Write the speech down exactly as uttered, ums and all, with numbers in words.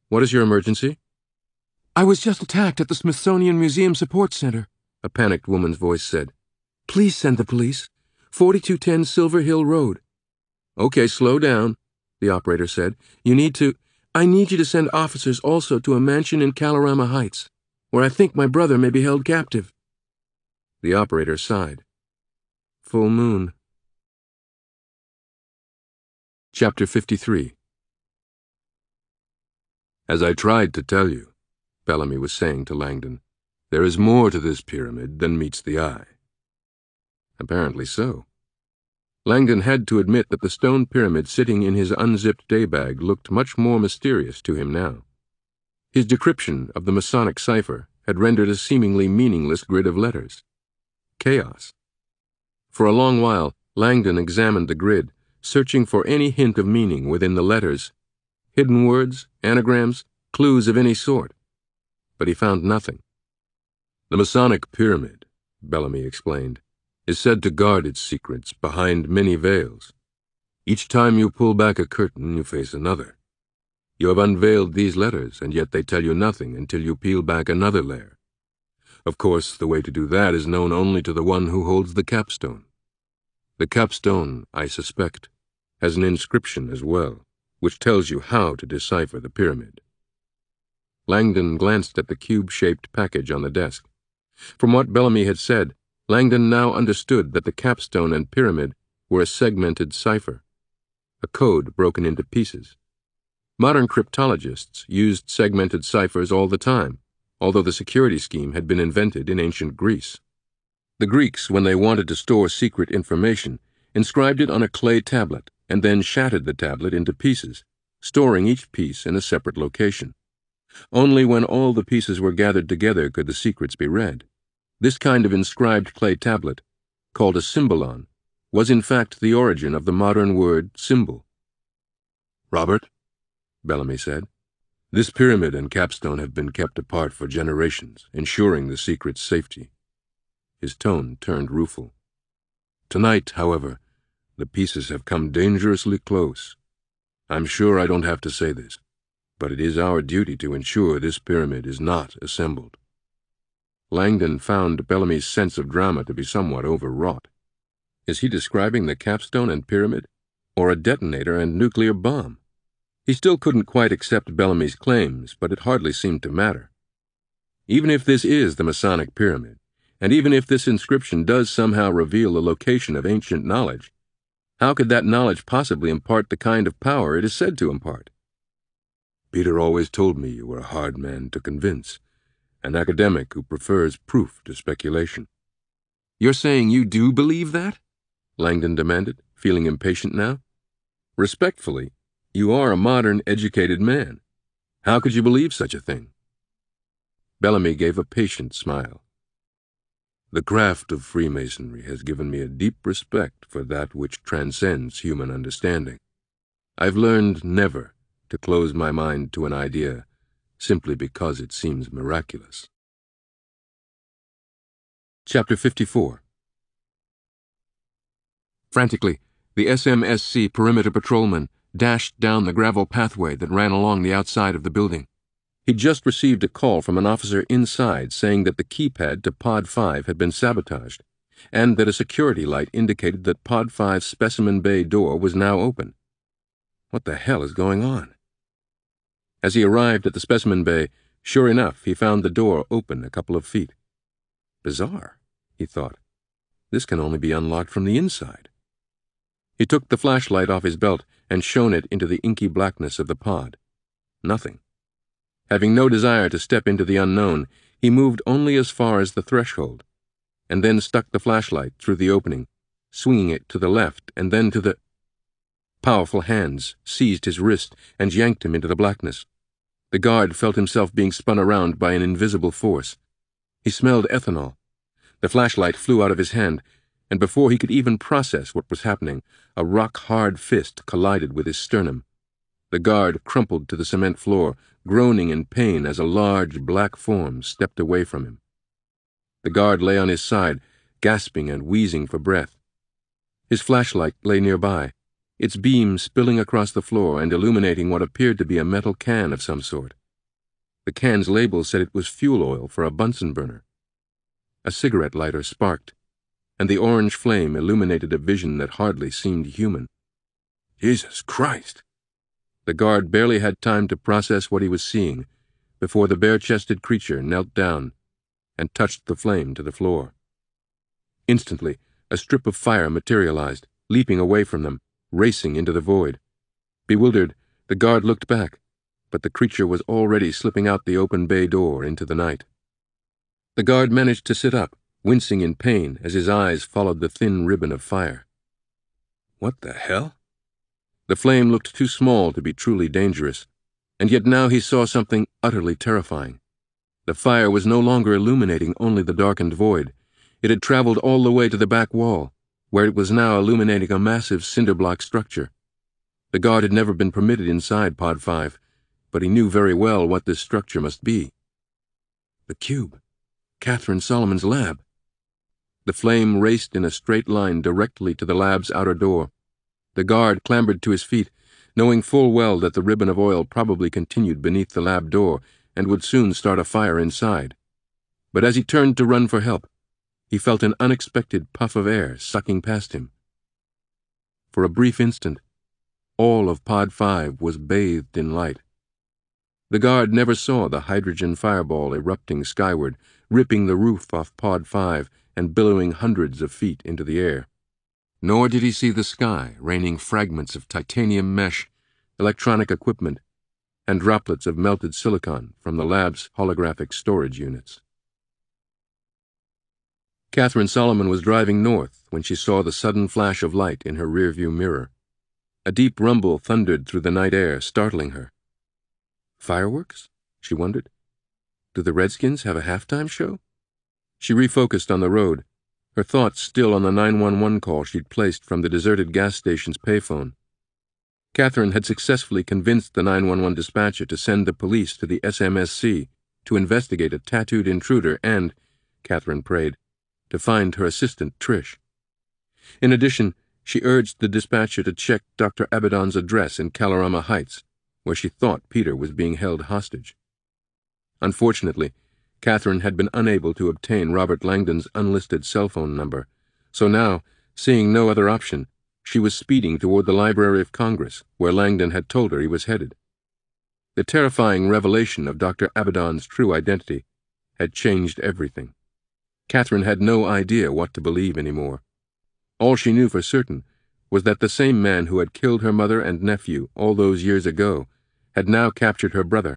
What is your emergency? I was just attacked at the Smithsonian Museum Support Center, a panicked woman's voice said. Please send the police. forty-two ten Silver Hill Road. Okay, slow down, the operator said. You need to... I need you to send officers also to a mansion in Kalorama Heights, where I think my brother may be held captive. The operator sighed. Full moon. Chapter fifty-three. As I tried to tell you, Bellamy was saying to Langdon, there is more to this pyramid than meets the eye. Apparently so. Langdon had to admit that the stone pyramid sitting in his unzipped daybag looked much more mysterious to him now. His decryption of the Masonic cipher had rendered a seemingly meaningless grid of letters. Chaos. For a long while, Langdon examined the grid, searching for any hint of meaning within the letters, hidden words, anagrams, clues of any sort. But he found nothing. The Masonic pyramid, Bellamy explained, is said to guard its secrets behind many veils. Each time you pull back a curtain, you face another. You have unveiled these letters, and yet they tell you nothing until you peel back another layer. Of course, the way to do that is known only to the one who holds the capstone. The capstone, I suspect, has an inscription as well, which tells you how to decipher the pyramid. Langdon glanced at the cube-shaped package on the desk. From what Bellamy had said, Langdon now understood that the capstone and pyramid were a segmented cipher, a code broken into pieces. Modern cryptologists used segmented ciphers all the time, although the security scheme had been invented in ancient Greece. The Greeks, when they wanted to store secret information, inscribed it on a clay tablet and then shattered the tablet into pieces, storing each piece in a separate location. Only when all the pieces were gathered together could the secrets be read. This kind of inscribed clay tablet, called a symbolon, was in fact the origin of the modern word symbol. Robert, Bellamy said, this pyramid and capstone have been kept apart for generations, ensuring the secret's safety. His tone turned rueful. Tonight, however, the pieces have come dangerously close. I'm sure I don't have to say this, but it is our duty to ensure this pyramid is not assembled. Langdon found Bellamy's sense of drama to be somewhat overwrought. Is he describing the capstone and pyramid, or a detonator and nuclear bomb? He still couldn't quite accept Bellamy's claims, but it hardly seemed to matter. Even if this is the Masonic pyramid, and even if this inscription does somehow reveal the location of ancient knowledge, how could that knowledge possibly impart the kind of power it is said to impart? Peter always told me you were a hard man to convince, an academic who prefers proof to speculation. You're saying you do believe that? Langdon demanded, feeling impatient now. Respectfully, you are a modern, educated man. How could you believe such a thing? Bellamy gave a patient smile. The craft of Freemasonry has given me a deep respect for that which transcends human understanding. I've learned never to close my mind to an idea simply because it seems miraculous. Chapter fifty-four. Frantically, the S M S C perimeter patrolman dashed down the gravel pathway that ran along the outside of the building. He'd just received a call from an officer inside saying that the keypad to Pod five had been sabotaged, and that a security light indicated that Pod five's Specimen Bay door was now open. What the hell is going on? As he arrived at the Specimen Bay, sure enough, he found the door open a couple of feet. Bizarre, he thought. This can only be unlocked from the inside. He took the flashlight off his belt and shone it into the inky blackness of the pod. Nothing. Having no desire to step into the unknown, he moved only as far as the threshold, and then stuck the flashlight through the opening, swinging it to the left and then to the... Powerful hands seized his wrist and yanked him into the blackness. The guard felt himself being spun around by an invisible force. He smelled ethanol. The flashlight flew out of his hand, and before he could even process what was happening, a rock-hard fist collided with his sternum. The guard crumpled to the cement floor, groaning in pain as a large black form stepped away from him. The guard lay on his side, gasping and wheezing for breath. His flashlight lay nearby, its beam spilling across the floor and illuminating what appeared to be a metal can of some sort. The can's label said it was fuel oil for a Bunsen burner. A cigarette lighter sparked, and the orange flame illuminated a vision that hardly seemed human. Jesus Christ! The guard barely had time to process what he was seeing before the bare-chested creature knelt down and touched the flame to the floor. Instantly, a strip of fire materialized, leaping away from them, racing into the void. Bewildered, the guard looked back, but the creature was already slipping out the open bay door into the night. The guard managed to sit up, wincing in pain as his eyes followed the thin ribbon of fire. What the hell? The flame looked too small to be truly dangerous, and yet now he saw something utterly terrifying. The fire was no longer illuminating only the darkened void. It had traveled all the way to the back wall, where it was now illuminating a massive cinder-block structure. The guard had never been permitted inside Pod five, but he knew very well what this structure must be. The cube. Catherine Solomon's lab. The flame raced in a straight line directly to the lab's outer door. The guard clambered to his feet, knowing full well that the ribbon of oil probably continued beneath the lab door and would soon start a fire inside. But as he turned to run for help, he felt an unexpected puff of air sucking past him. For a brief instant, all of Pod five was bathed in light. The guard never saw the hydrogen fireball erupting skyward, ripping the roof off Pod five and billowing hundreds of feet into the air. Nor did he see the sky raining fragments of titanium mesh, electronic equipment, and droplets of melted silicon from the lab's holographic storage units. Catherine Solomon was driving north when she saw the sudden flash of light in her rearview mirror. A deep rumble thundered through the night air, startling her. Fireworks? She wondered. Do the Redskins have a halftime show? She refocused on the road, her thoughts still on the nine one one call she'd placed from the deserted gas station's payphone. Catherine had successfully convinced the nine one one dispatcher to send the police to the S M S C to investigate a tattooed intruder and, Catherine prayed, to find her assistant, Trish. In addition, she urged the dispatcher to check Doctor Abaddon's address in Kalorama Heights, where she thought Peter was being held hostage. Unfortunately, Catherine had been unable to obtain Robert Langdon's unlisted cell phone number, so now, seeing no other option, she was speeding toward the Library of Congress, where Langdon had told her he was headed. The terrifying revelation of Doctor Abaddon's true identity had changed everything. Catherine had no idea what to believe anymore. All she knew for certain was that the same man who had killed her mother and nephew all those years ago had now captured her brother